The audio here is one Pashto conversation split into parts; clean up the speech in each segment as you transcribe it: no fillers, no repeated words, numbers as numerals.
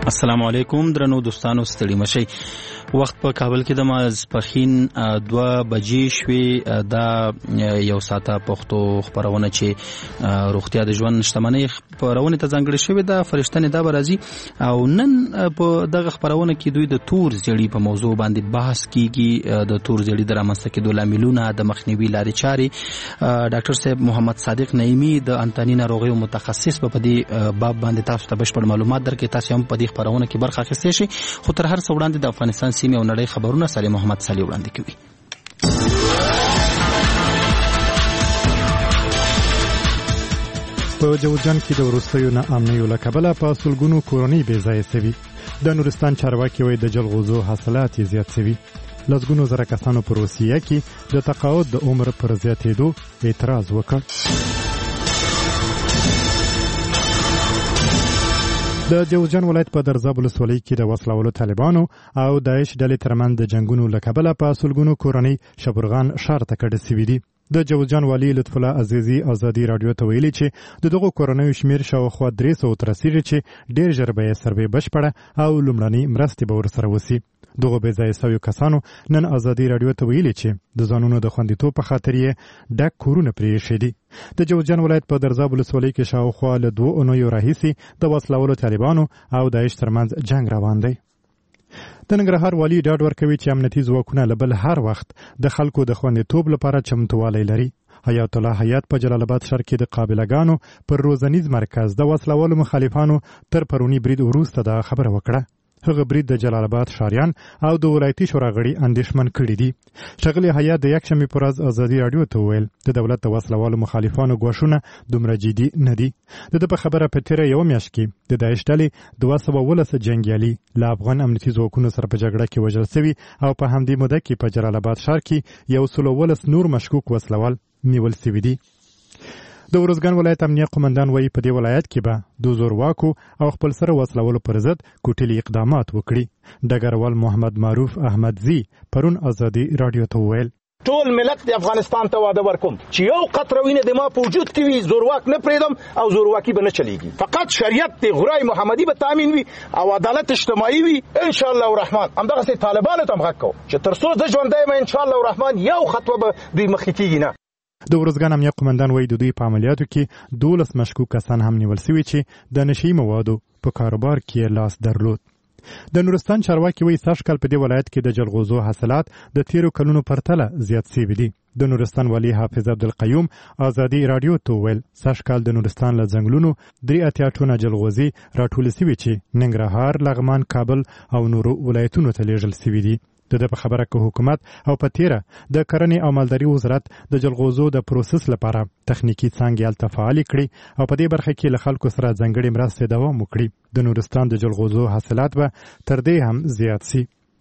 السلام علیکم درنو دوستانو، ستړي مشئ. وخت په کابل کې د ماسپښین 2 بجې شوې. دا یو ساعته پښتو خبرونه چې روغتیا د ژوند شتمنۍ خبرونه ته ځانګړې شوې ده. فرشتنې دا برازي او نن په دغه خبرونه کې دوی د تور زیړي په موضوع باندې بحث کیږي. د تور زیړي د رامنځته کېدو لاملونه، د مخنیوي لارې چارې. ډاکټر صاحب محمد صادق نعیمي د انتاني ناروغیو متخصص په دې باب باندې تاسو ته بشپړ معلومات درکړي. تاسو هم په دې خبرونه کې برخه اخیستئ شئ. خو تر هر څه وړاندې د افغانستان سیمې او نړۍ خبرونه سالم محمد صالح وړاندې کوي. په جوزجان کې د وروستیو ناامنیو له کبله په سلګونو کورنۍ بې ځایه سوي. د نورستان چارواکي وایي د جلغوزو حاصلات یې زیات سوي. لسګونو زره کسانو په روسیه کې د تقاعد د عمر پر زیاتېدو اعتراض وکړ. د جوزجان ولایت په درزاب ولسوالۍ کې د وسلوالو طالبانو او داعش ډلې ترمنځ د جنگونو له کبله په سلګونو کورنۍ شبرغان ښار ته کډه سوي دي. د جوزجان والي لطف الله عزیزي ازادي رادیو ته ویلي چې دغه کورنۍ شمیر شاوخوا 300 تر رسیږي چې ډیر ژر به یې سروې بشپړه او لومړنۍ مرستې به ورسره وسی. دغه بې ځایه سویو کسانو نن ازادي رادیو ته ویلي چې د ځانونو د خوندیتوب په خاطر یې ډک کورونه پرېښي دي. د جوزجان ولایت په درزاب ولسوالۍ کې شاوخوا له 2 اونیو راهیسې د وسلوالو طالبانو او داعش ترمنځ جنگ روان دی. د ننګرهار والي ډاډ ورکوي چې امنیتي ځواکونه له بل هر وخت د خلکو د خوندیتوب لپاره چمتووالی لري. حیات الله حیات په جلال آباد ښار کې د قابلګانو پر روزنیز مرکز د وسلوالو مخالفانو تر پرونی برید وروسته دا خبره وکړه. هغه برید د جلال آباد ښاریان او د ولایتي شورا غړي اندېښمن کړي دي. ښاغلي حیات د یکشنبې په ورځ ازادي رادیو ته وویل د دولت د وسلوالو مخالفانو ګواښونه دومره جدي نه دي. د ده په خبره په تېره یوه میاشت کې د داعش ډلې 219 جنګیالي له افغان امنیتي ځواکونو سره په جګړه کې وژل سوي او په همدې موده کې په جلال آباد ښار کې 119 نور مشکوک وسلوال نیول سوي دي. د ورزګان ولایت امنیه قومندان وایي په دې ولایت کې به د زورواکو او خپل سره وسلولو پر ضد کوټلي اقدامات وکړي. ډګروال محمد معروف احمدزي پرون ازادي رادیو ته وویل ټول ملت د افغانستان ته واده ورکوم چې یو قطره وینه د ما په وجود کې وي، زورواک نه پرېږدم او زورواکي به نه چلیږي. فقط شریعت د غرای محمدي به تامین وي او عدالت اجتماعي وي ان شاء الله الرحمن. همدغسې طالبانو ته هم غږ کوم چې تر څو زه ژوندی یم ان شاء الله الرحمن یو خطوه به دوی مخکې کېږي نه. د ورزګان امنیه قومندان وایي د دوی په عملیاتو کې 12 مشکوک کسان هم نیول سوي چې د نشي موادو په کاروبار کې لاس درلود. د نورستان چارواکي وایي سږکال په دې ولایت کې د جلغوزو حاصلات د تیرو کلونو پرتله زیات سوي دي. د نورستان والي حافظ عبدالقیوم ازادي رادیو ته وویل سږکال د نورستان له ځنګلونو 83 ټونه جلغوزي راټول سوي چې ننګرهار، لغمان، کابل او نورو ولایتونو ته لیږل سوي دي. د په خبره کې حکومت او په تیره د کرنې او مالداري وزارت د جلغوزو د پروسس لپاره تخنیکی څانګې هلته فعالې کړي او په دې برخه کې له خلکو سره ځانګړې مرستې دوام وکړي. د نورستان د جلغوزو حاصلات به تر دې هم زیات سي.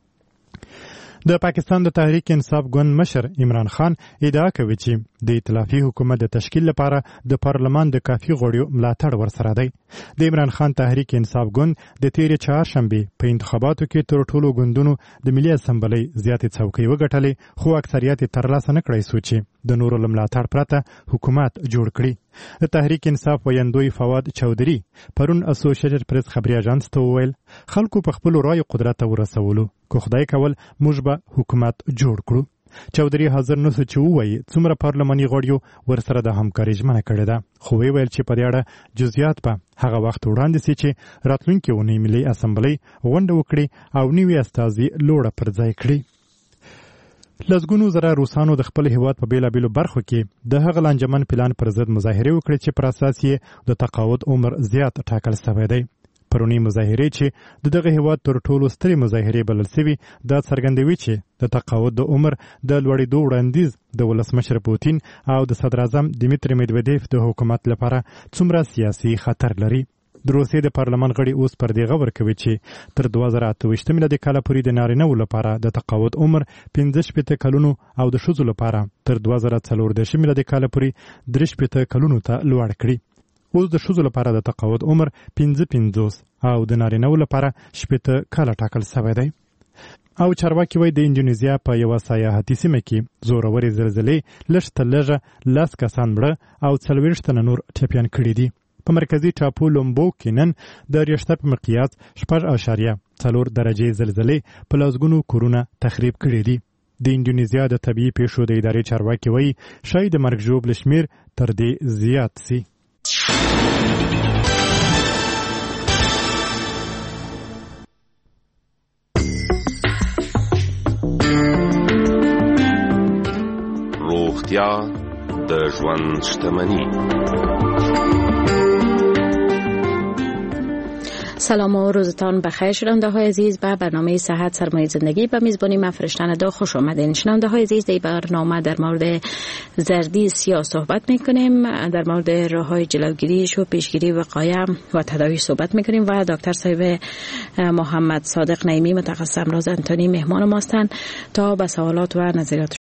د پاکستان د تحریک انصاف ګوند مشر عمران خان ادعا کوي چې د ائتلافي حکومت د تشکیل لپاره د پارلمان د کافي غړیو ملاتړ ورسره دی. د عمران خان تحریک انصاف ګوند د تیرې چهارشنبې په انتخاباتو کې تر ټولو ګوندونو د ملي اسمبلی زیاتې څوکۍ وګټلې، خو اکثریت یې ترلاسه نه کړی څو چې د نورو له ملاتړ پرته حکومت جوړ کړي. د تحریک انصاف ویندوی فواد چودري پرون اسوسییټډ پریس خبري اژانس ته وویل خلکو په خپل رای قدرت ورسولو کو خدای کول موږ به حکومت جوړ کړو. چودري حاضر نو چې وایي څومره پارلماني غړیو ورسره د همکارۍ ژمنه کړې ده، خو ویل چې په دې اړه جزئیات به هغه وخت وړاندې سي چې راتلونکي اونۍ ملي اسمبلی غونډه وکړي او نوي استازي لوړه پر ځای کړي. لسګونو زره روسانو د خپل هیواد په بیلابیلو برخو کې د هغه لانجمن پلان پر ضد مظاهرې وکړې چې پر اساس یې د تقاعد عمر زیات ټاکل شوی دی. پرونی مظاهرې چې دغه هیواد تر ټولو سترې مظاهرې بلل سوي دا څرګندوي چې د تقاعد د عمر د لوړېدو وړاندیز د ولسمشر پوتین او د صدر اعظم دیمیتری میدویدیف د حکومت لپاره څومره سیاسي خطر لري. د روسیې د پارلمان غړي اوس پر دې غور کوي چې تر 2028 میلادي کال پورې د نارینه‌و لپاره د تقاعد عمر 65 کلونو او د ښځو لپاره تر 2014 میلادي کال پورې 63 کلونو ته لوړ کړي. اوس د ښځو لپاره د تقاعد عمر 55 او د نارینه‌و لپاره 60 کاله ټاکل شوی دی. او چارواکي وایي د انډونیزیا په یوه سیاحتي سیمه کې زورورې زلزلې لږ تر لږه 10 کسان مړه او 40 تنه نور ټپیان کړي دي. په مرکزی ټاپو لومبو کې نن د ریشتر په مقیاس 4.4 درجه زلزلې په لسګونو کورونه تخریب کړي دي. د انډونیزیا د طبيعي پیښو د ادارې چارواکي وایي شاید د مرګ ژوبل شمیر تر دې زیات سي. روغتیا د ژوند شتمنی. سلام و روزتان بخیر شنونده های عزیز. به برنامه صحت سرمایه زندگی به میزبانی من فرشتن دا خوش آمدین. شنونده های عزیز، در برنامه در مورد زردی سیاه صحبت میکنیم، در مورد راه های جلوگیریش و پیشگیری وقایع و تداویش صحبت میکنیم و دکتر صاحب محمد صادق نعیمی متخصص امراض انتانی مهمان ما هستند تا به سوالات و نظریات